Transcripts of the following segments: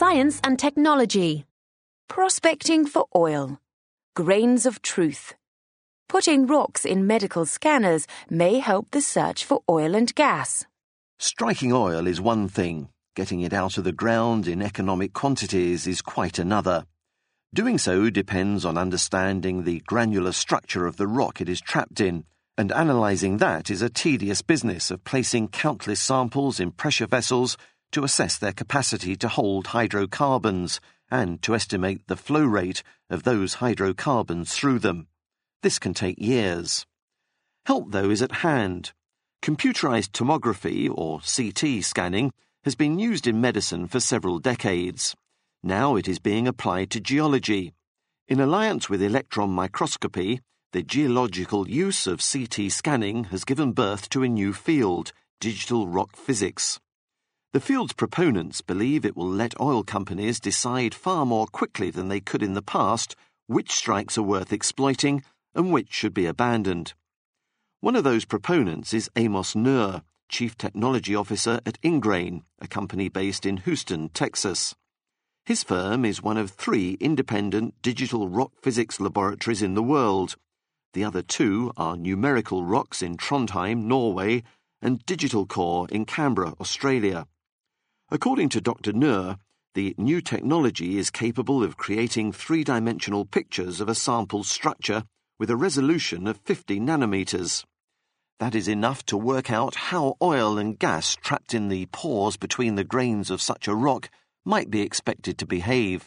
Science and technology. Prospecting for oil. Grains of truth. Putting rocks in medical scanners may help the search for oil and gas. Striking oil is one thing. Getting it out of the ground in economic quantities is quite another. Doing so depends on understanding the granular structure of the rock it is trapped in, and analysing that is a tedious business of placing countless samples in pressure vessels to assess their capacity to hold hydrocarbons and to estimate the flow rate of those hydrocarbons through them. This can take years. Help, though, is at hand. Computerized tomography, or CT scanning, has been used in medicine for several decades. Now it is being applied to geology. In alliance with electron microscopy, the geological use of CT scanning has given birth to a new field, digital rock physics. The field's proponents believe it will let oil companies decide far more quickly than they could in the past which strikes are worth exploiting and which should be abandoned. One of those proponents is Amos Nuer, Chief Technology Officer at Ingrain, a company based in Houston, Texas. His firm is one of 3 independent digital rock physics laboratories in the world. The other 2 are Numerical Rocks in Trondheim, Norway, and Digital Core in Canberra, Australia. According to Dr. Nuer, the new technology is capable of creating 3-dimensional pictures of a sample's structure with a resolution of 50 nanometers. That is enough to work out how oil and gas trapped in the pores between the grains of such a rock might be expected to behave.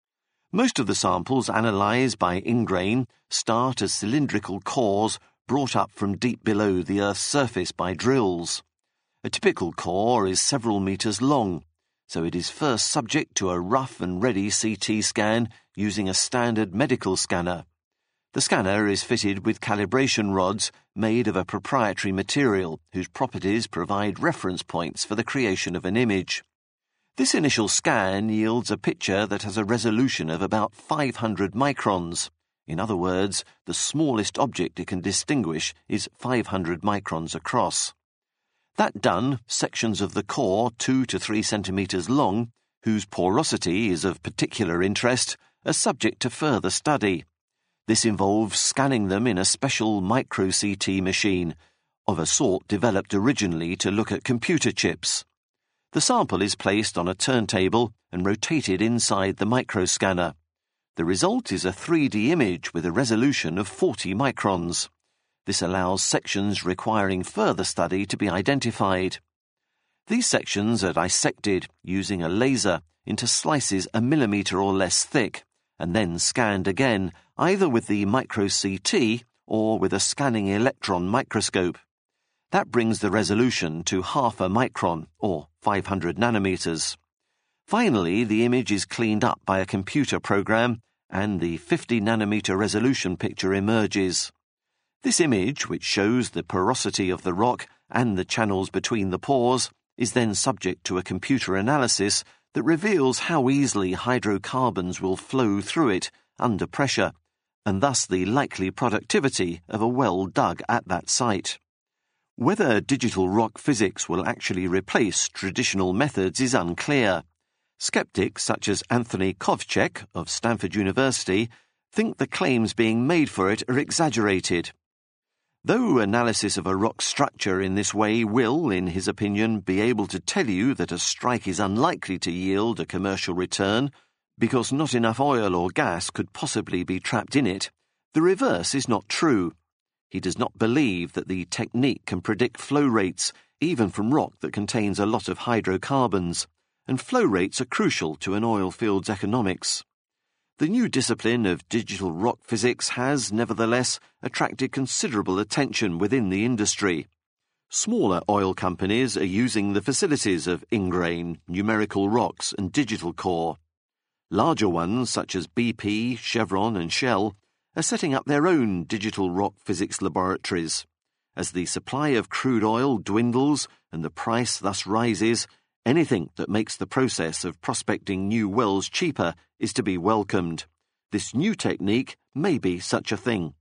Most of the samples analysed by Ingrain start as cylindrical cores brought up from deep below the Earth's surface by drills. A typical core is several meters long, so it is first subject to a rough and ready CT scan using a standard medical scanner. The scanner is fitted with calibration rods made of a proprietary material whose properties provide reference points for the creation of an image. This initial scan yields a picture that has a resolution of about 500 microns. In other words, the smallest object it can distinguish is 500 microns across. That done, sections of the core 2 to 3 centimeters long, whose porosity is of particular interest, are subject to further study. This involves scanning them in a special micro-CT machine, of a sort developed originally to look at computer chips. The sample is placed on a turntable and rotated inside the microscanner. The result is a 3D image with a resolution of 40 microns. This allows sections requiring further study to be identified. These sections are dissected using a laser into slices a millimeter or less thick, and then scanned again, either with the micro-CT or with a scanning electron microscope. That brings the resolution to half a micron, or 500 nanometers. Finally, the image is cleaned up by a computer program, and the 50 nanometer resolution picture emerges. This image, which shows the porosity of the rock and the channels between the pores, is then subject to a computer analysis that reveals how easily hydrocarbons will flow through it under pressure, and thus the likely productivity of a well dug at that site. Whether digital rock physics will actually replace traditional methods is unclear. Skeptics such as Anthony Kovcek of Stanford University think the claims being made for it are exaggerated. Though analysis of a rock structure in this way will, in his opinion, be able to tell you that a strike is unlikely to yield a commercial return because not enough oil or gas could possibly be trapped in it, the reverse is not true. He does not believe that the technique can predict flow rates, even from rock that contains a lot of hydrocarbons, and flow rates are crucial to an oil field's economics. The new discipline of digital rock physics has, nevertheless, attracted considerable attention within the industry. Smaller oil companies are using the facilities of Ingrain, Numerical Rocks and Digital Core. Larger ones, such as BP, Chevron and Shell, are setting up their own digital rock physics laboratories. As the supply of crude oil dwindles and the price thus rises, anything that makes the process of prospecting new wells cheaper is to be welcomed. This new technique may be such a thing.